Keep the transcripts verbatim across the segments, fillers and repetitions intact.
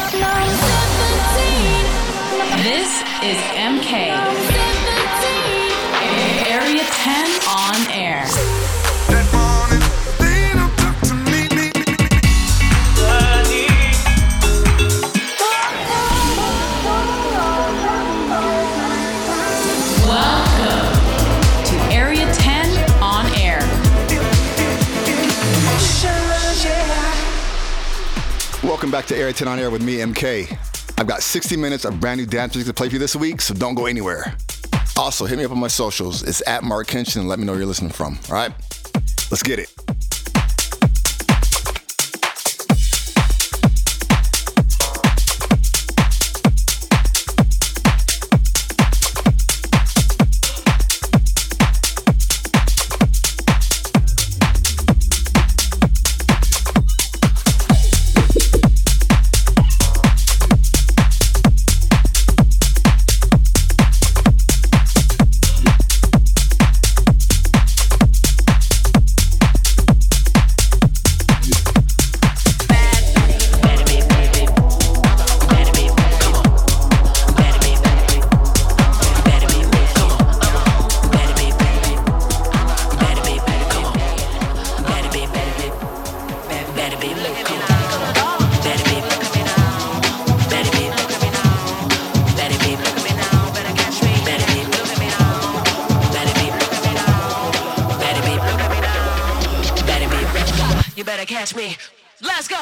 This is M K. Area ten on air. Welcome to Area ten on air. Welcome back to Area ten on air with me, M K. I've got sixty minutes of brand new dance music to play for you this week, so don't go anywhere. Also, hit me up on my socials. It's at Mark Kenshin and let me know where you're listening from. All right? Let's get it. Catch me. Let's go.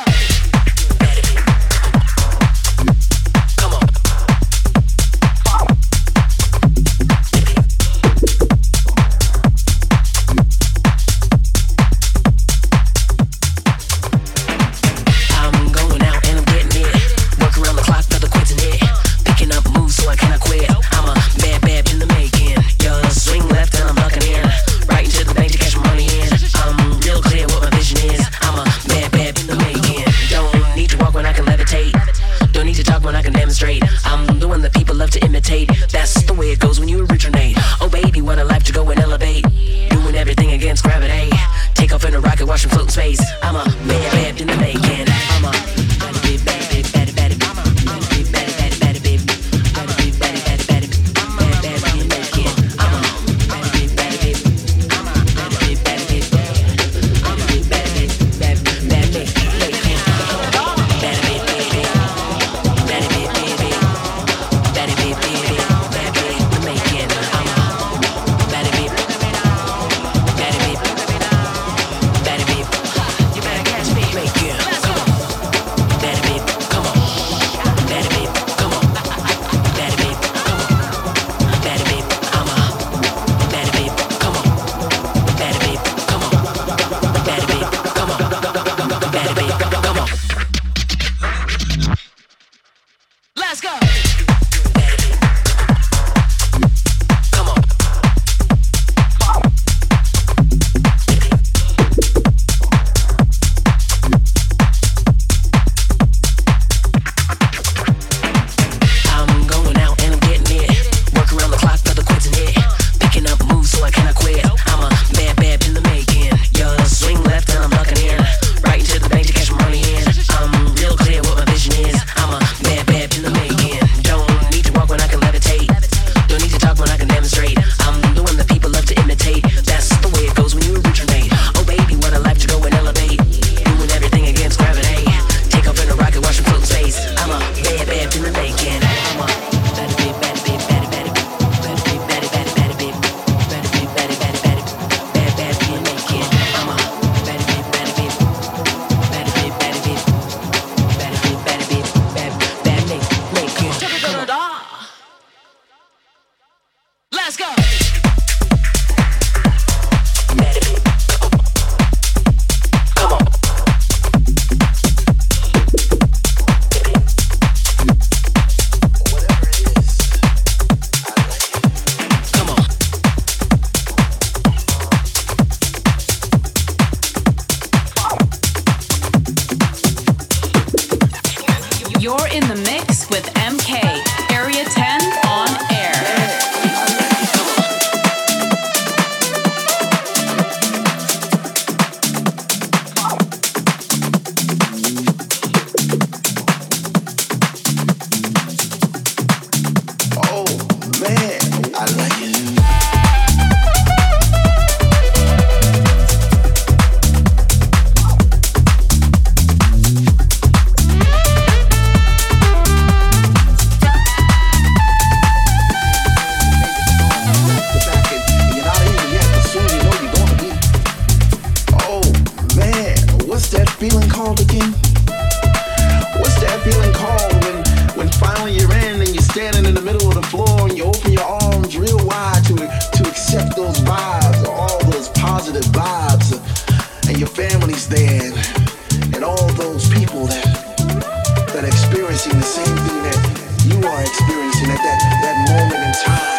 experiencing the same thing that you are experiencing at that, that moment in time.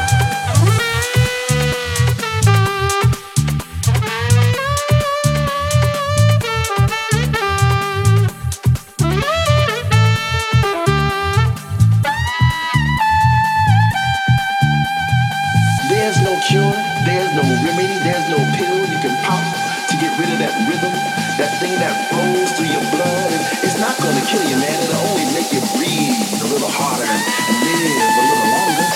There's no cure, there's no remedy, there's no pill you can pop to get rid of that rhythm, that thing that flows through your blood. And it's not gonna kill you, man. It'll only make you breathe a little harder and, and live a little longer.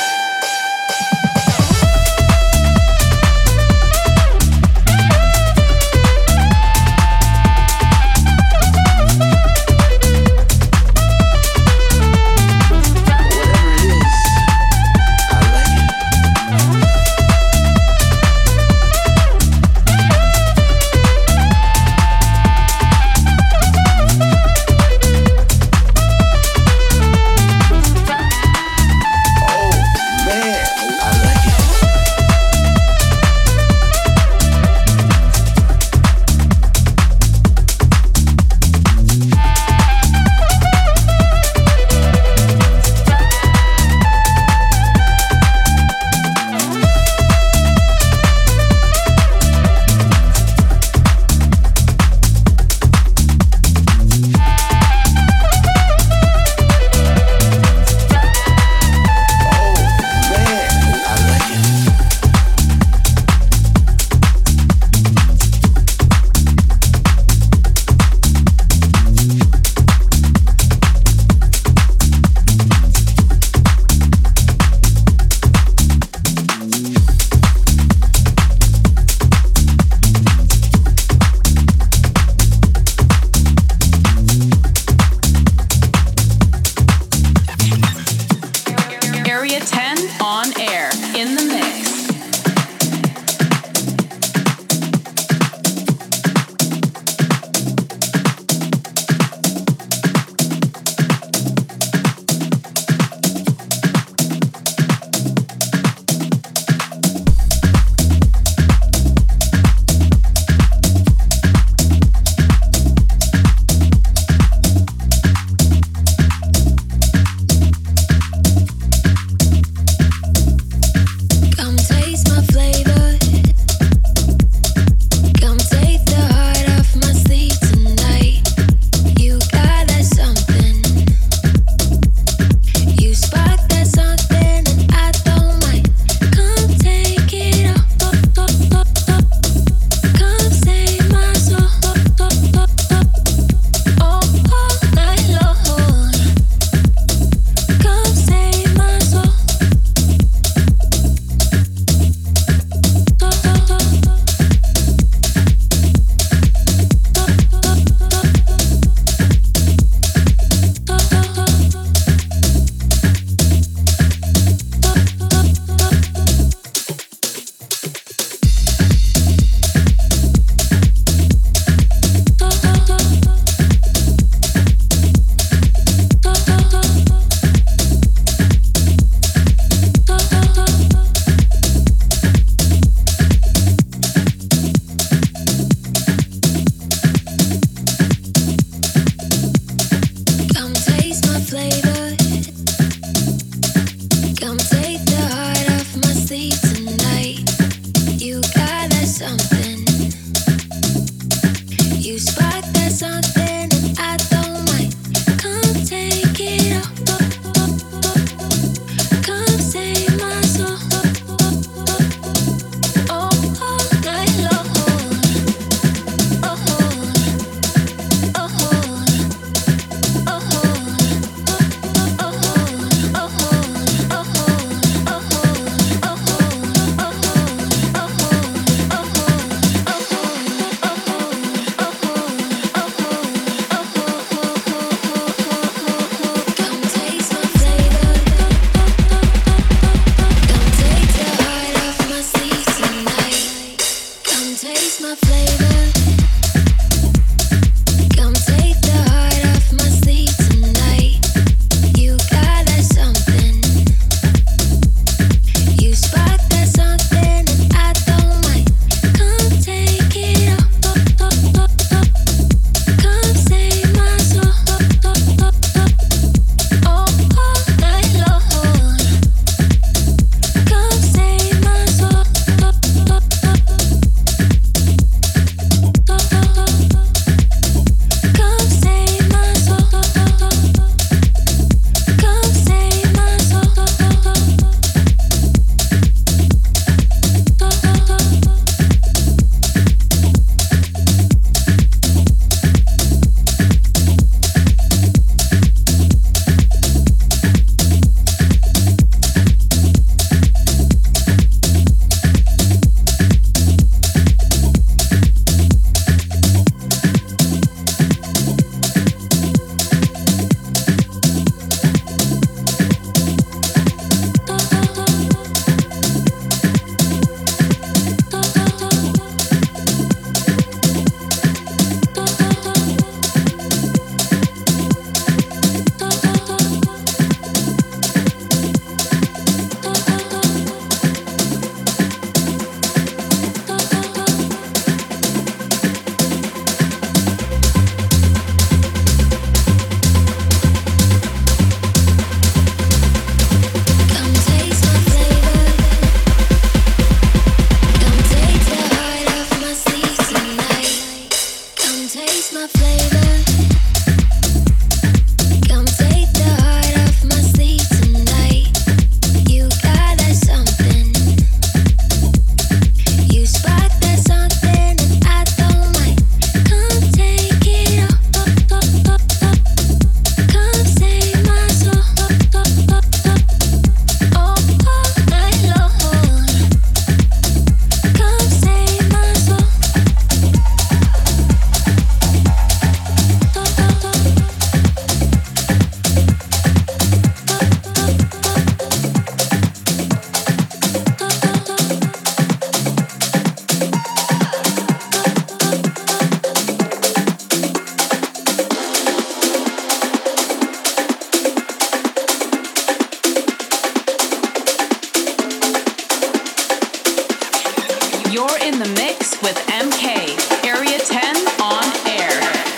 You're in the mix with M K, Area ten on air.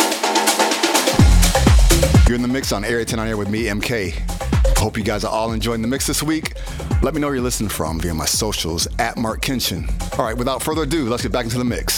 You're in the mix on Area ten on air with me, M K. Hope you guys are all enjoying the mix this week. Let me know where you're listening from via my socials at Mark Kenshin. All right, without further ado, let's get back into the mix.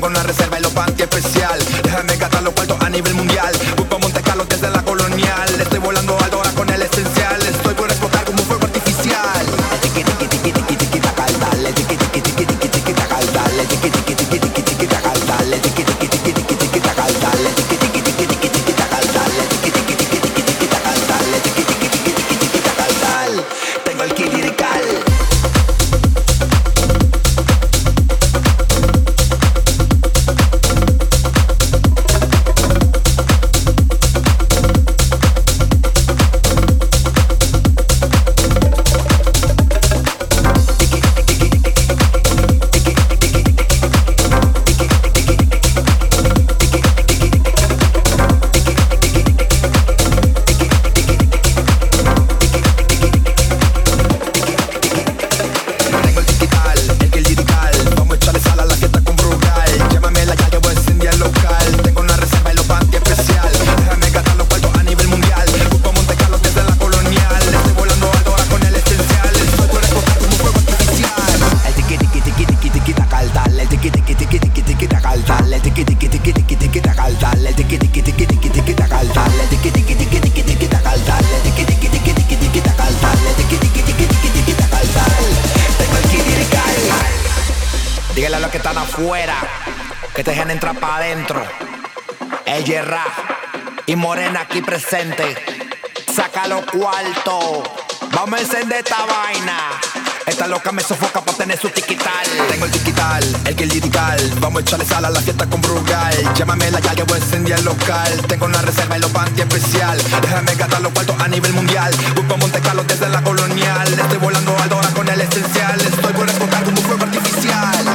Tengo una reserva y los panty especial. Déjame gastar los cuartos a nivel mundial. Voy pa' Monte Carlo desde la colonial. Estoy volando alto ahora con el esencial. Estoy por explotar como un fuego artificial. Tiki tiki tiki tiki tiki tacal, dale. Tiki tiki tiki tiki tiki tacal, dale. Tiki tiki tiki tiki tiki tacal, dale. Tiki tiki tiki tiki tiki tacal, dale. Tiki tiki tiki tiki tiki tacal, dale. Tiki tiki tiki tiki tiki tacal, dale. Tiki tiki tiki tiki tiki tacal, dale. Tengo el kit lirical. Dígale a los que están afuera que te dejen entrar pa' adentro. El Yerra y Morena aquí presente. Saca los cuartos. Vamos a encender esta vaina. Esta loca me sofoca pa' tener su tiquital. Tengo el tiquital, el que el lirical. Vamos a echarle sal a la fiesta con Brugal. Llámame la ya que voy a encender el local. Tengo una reserva y los panty especial. Déjame gastar los cuartos a nivel mundial. Voy pa' Monte Carlo desde la colonial. Estoy volando alto ahora con el esencial. Estoy por explotar como un fuego artificial.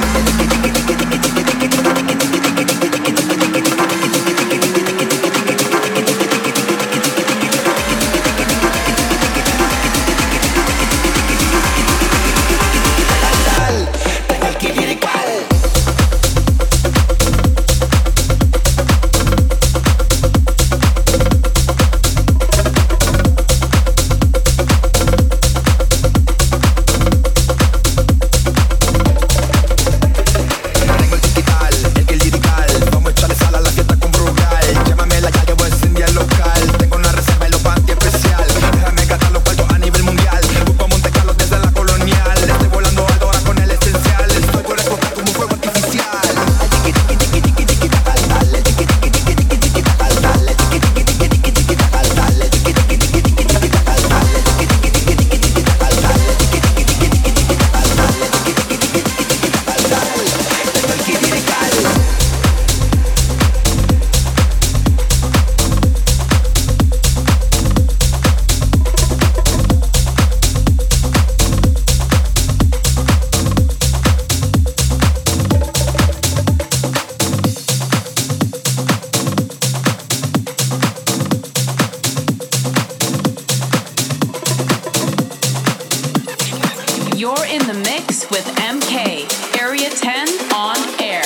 You're in the mix with M K, Area ten on air.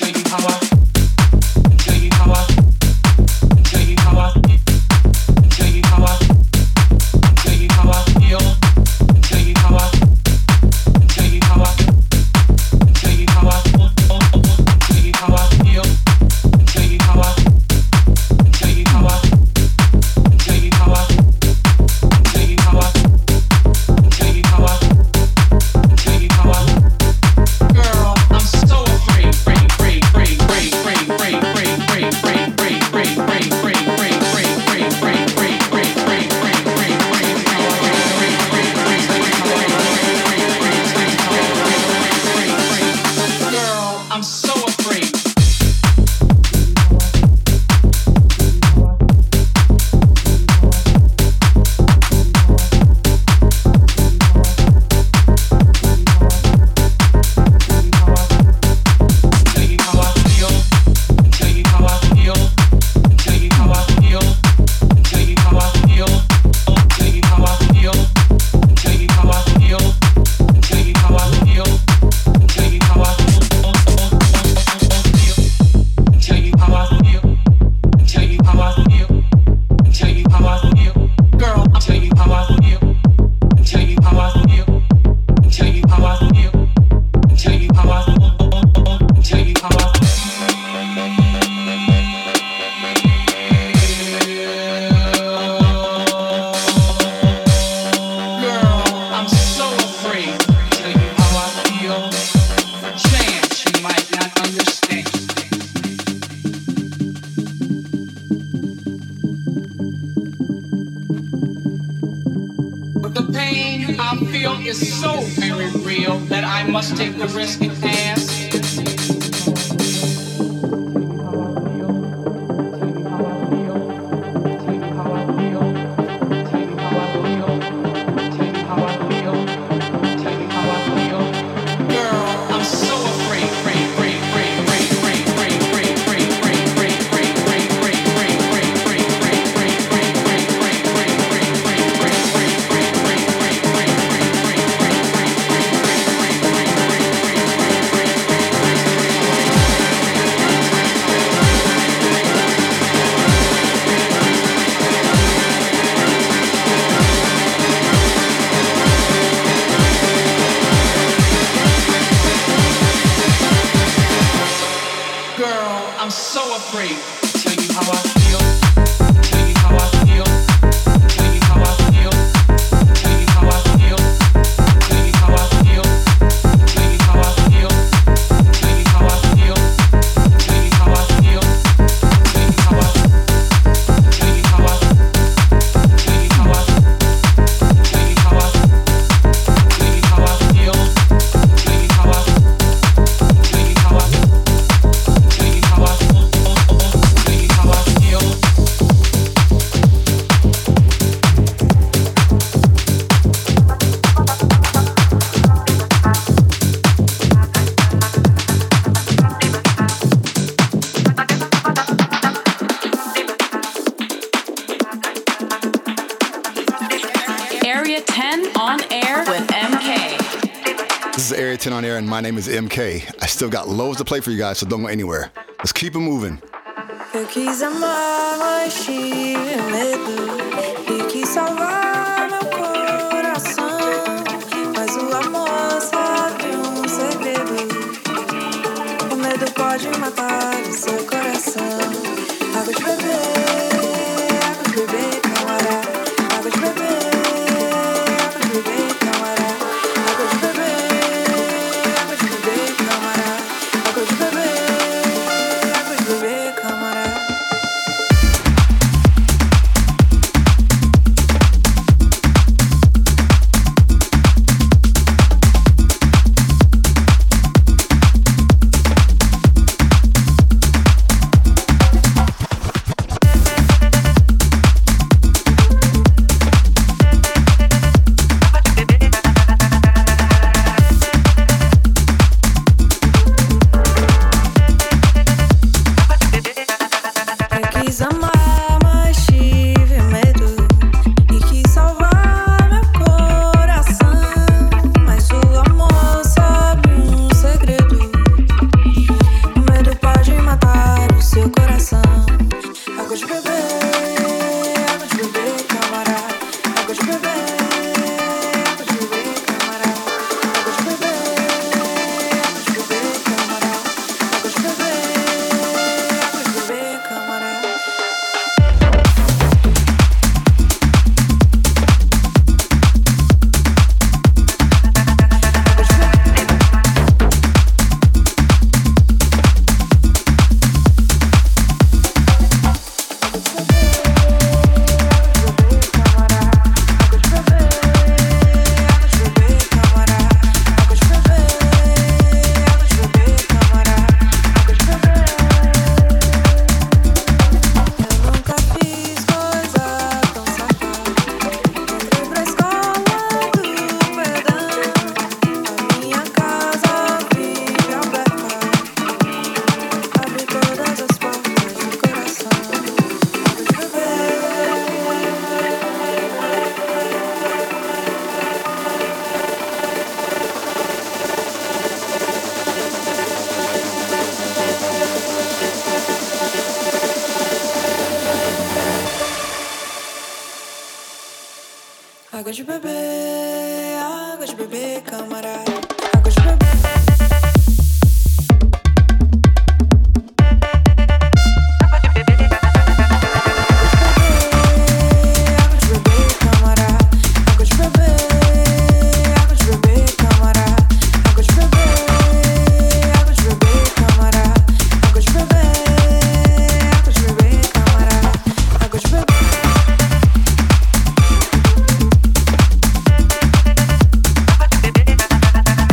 ten on air, and my name is M K. I still got loads to play for you guys, so don't go anywhere. Let's keep it moving. Eu quis amar, mas tive medo e quis salvar meu coração, mas o amor sabe um segredo. O medo pode matar o seu coração. Água de beber, água de beber, camarada. Água de beber, água de beber, camarada. Água de beber. Água de beber, água de beber, camarada. Água de beber. Bebê,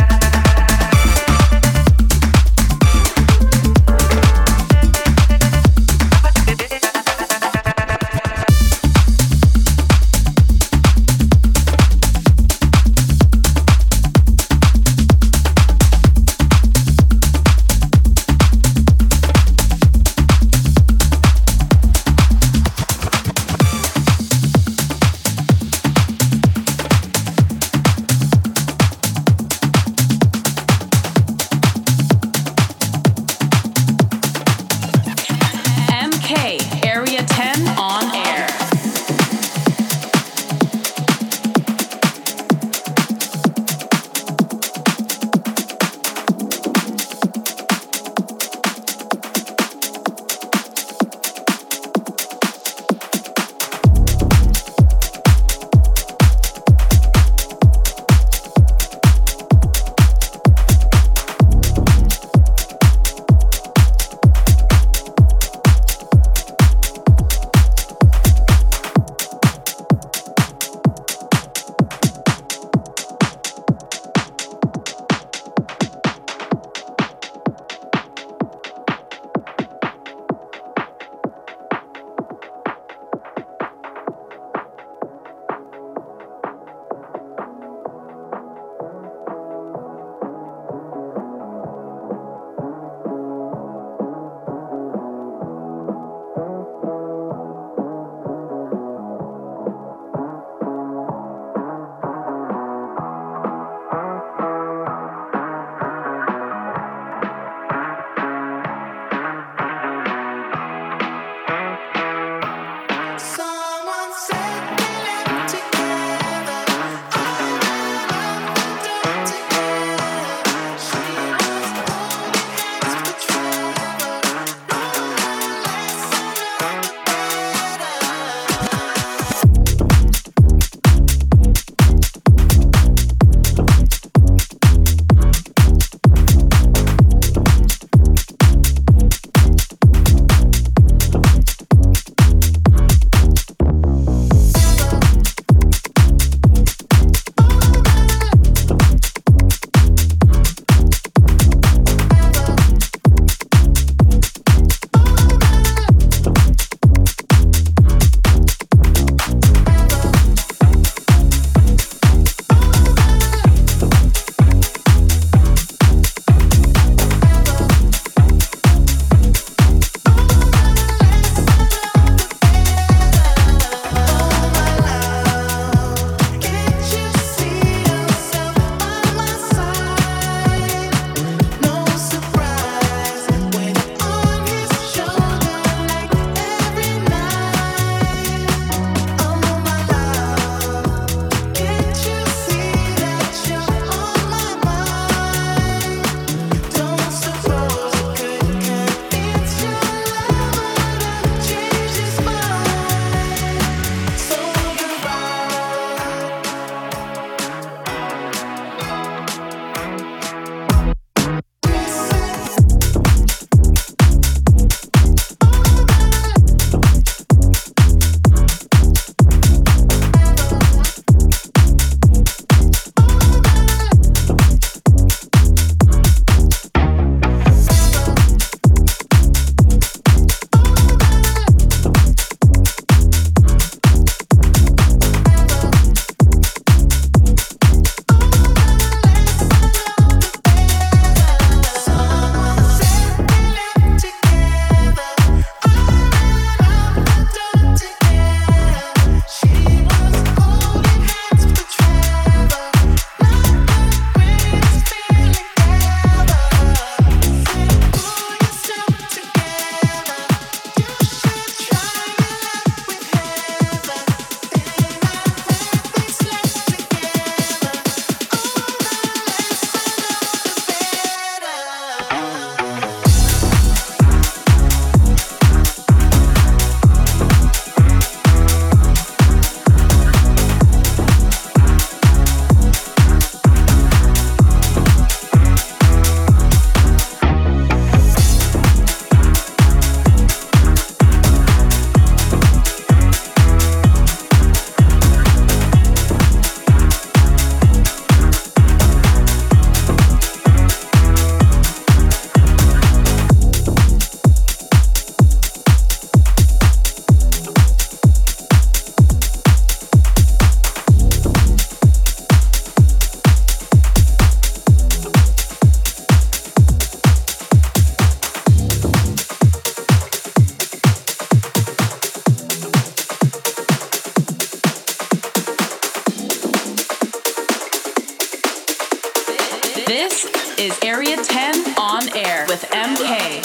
is Area ten on air with M K.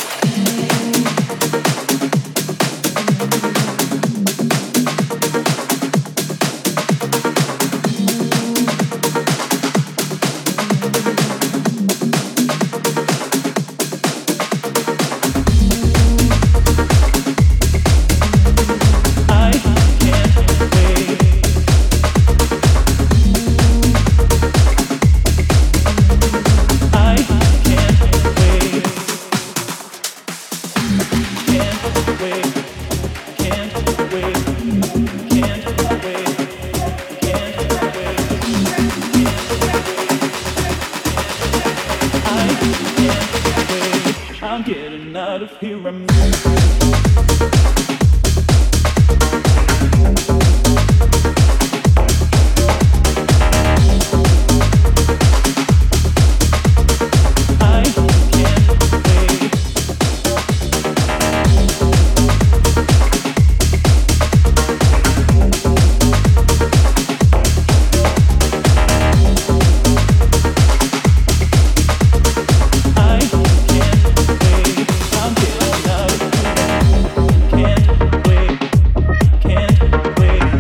Can't wait.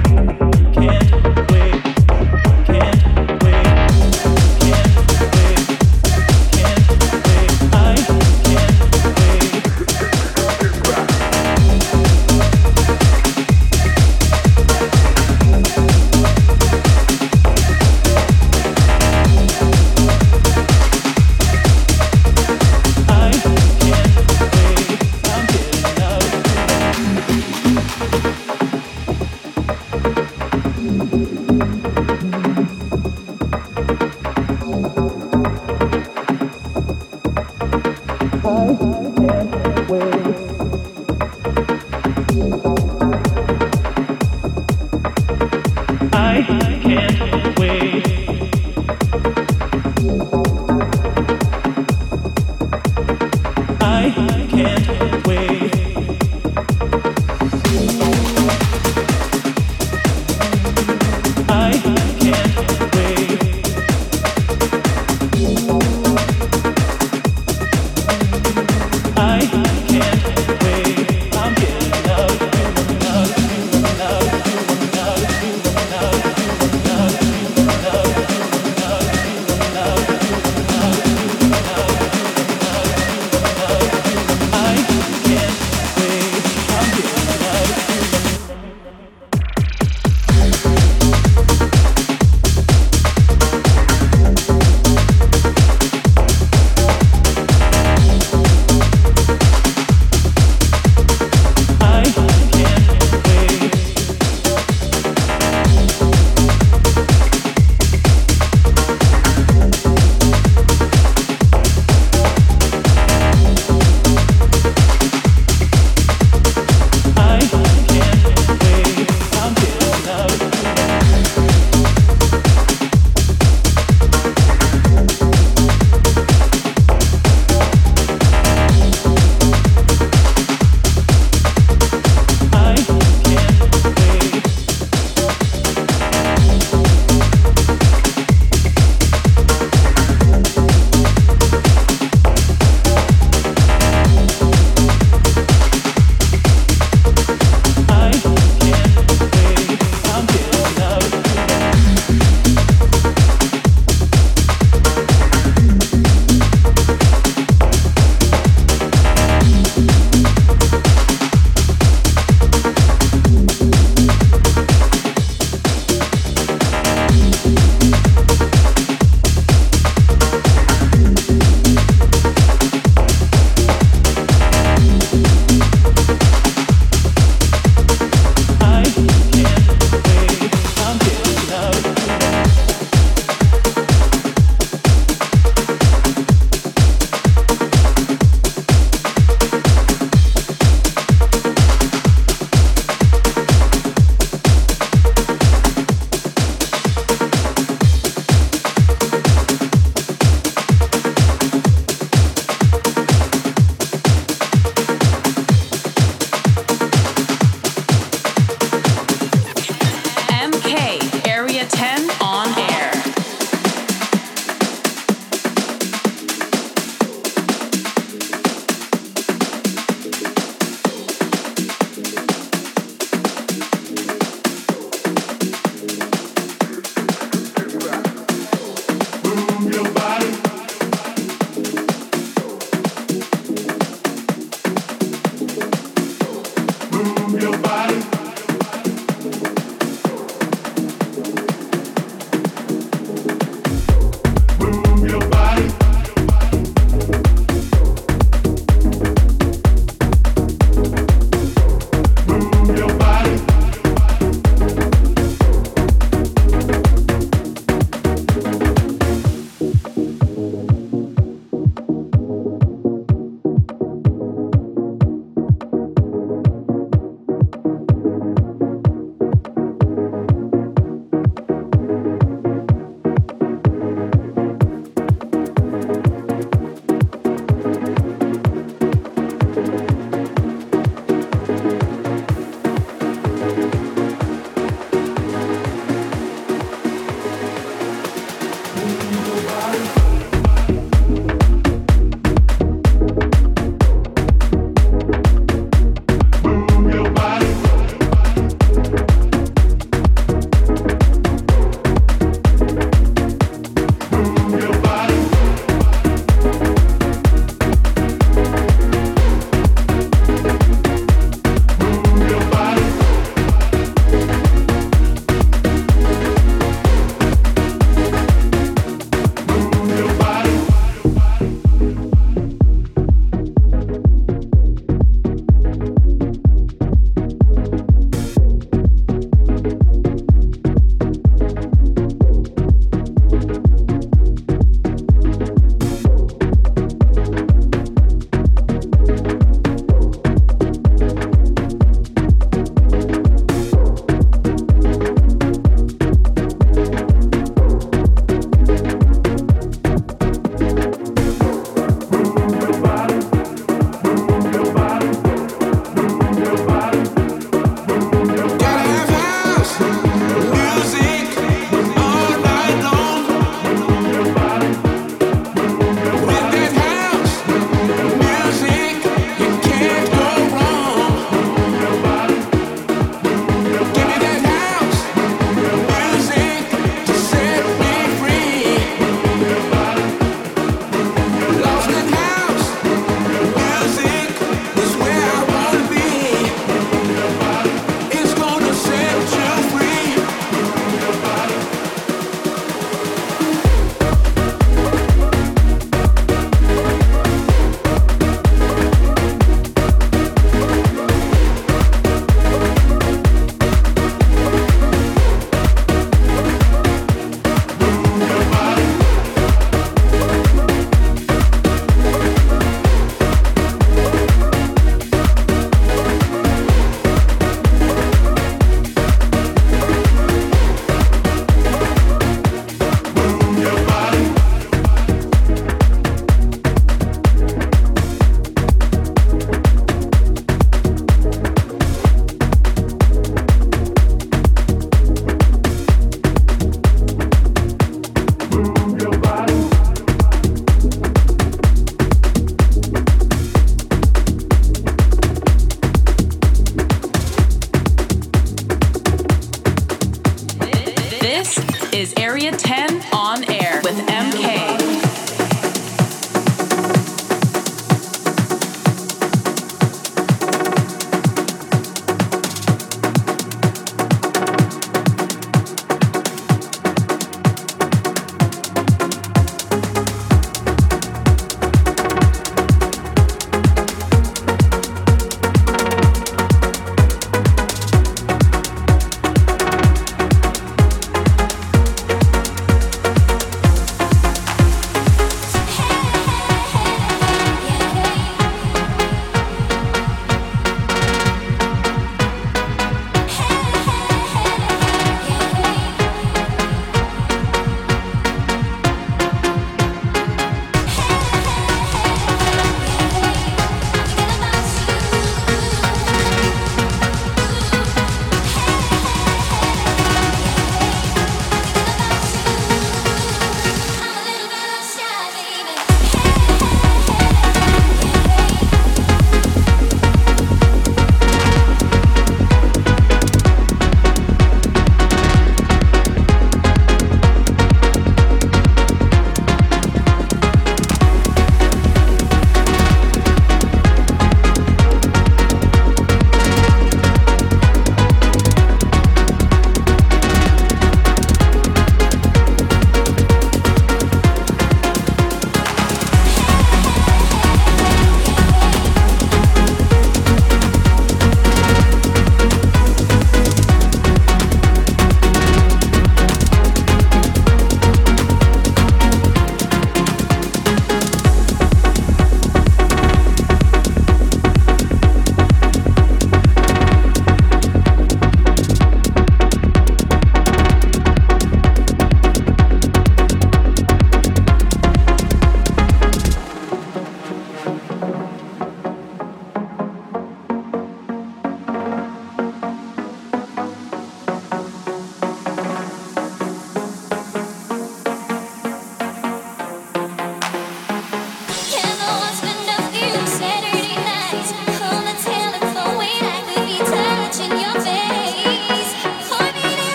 is Area ten on air with M K.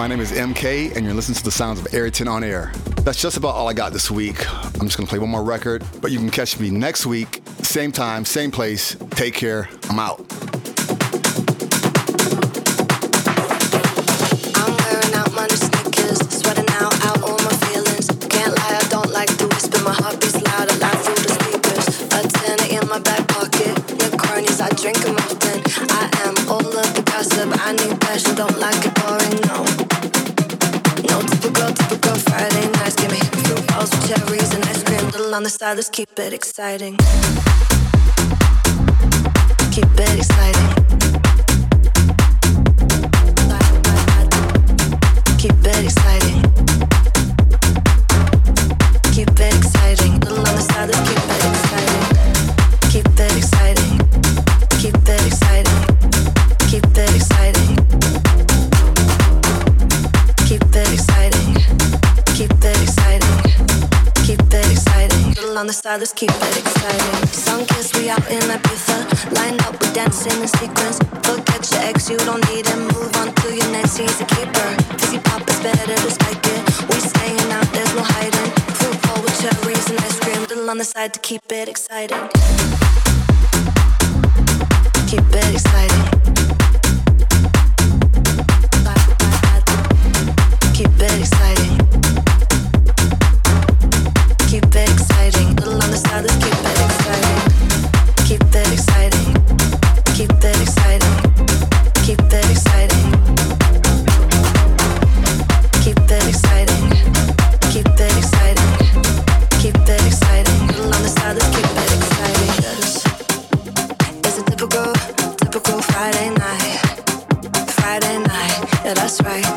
name is M K, and you're listening to the sounds of Area ten on air. That's just about all I got this week. I'm just gonna play one more record, but you can catch me next week, same time, same place. Take care. I'm out. I'm wearing out my new sneakers, sweating out, out all my feelings. Can't lie, I don't like to whisper. My heart beats louder, loud through the speakers. A tenner in my back pocket, the cronies, I drink them often. I am all of the gossip, I need passion, don't like it boring, no. No typical, typical Friday nights. Give me fruit balls with cherries and ice cream. Little on the side, let's keep it exciting. Keep it exciting. Keep it exciting. Keep it exciting. Little on the side, let's keep it exciting. Keep it exciting. Keep it exciting. Keep it exciting. Keep it exciting. Keep it exciting. Keep it exciting. Little on the side, let's keep it exciting. Sun kiss, we out in Ibiza. Line up, we're dancing in sequence. Forget your ex, you don't need him. Move on to your next, he's a keeper. Fizzy pop is better to spike it. We staying out, there's no hiding. Fruit bowl with cherries and ice cream. Little on the side to keep it exciting. Keep it exciting. Keep it exciting. Keep it exciting. Little on the side, let's keep it exciting. Keep it exciting. Keep it exciting. Keep it exciting. Keep it exciting. Keep it exciting. Keep it exciting. Little on the side, let's keep it exciting. It's a typical, typical Friday night. Friday night, yeah, that's right.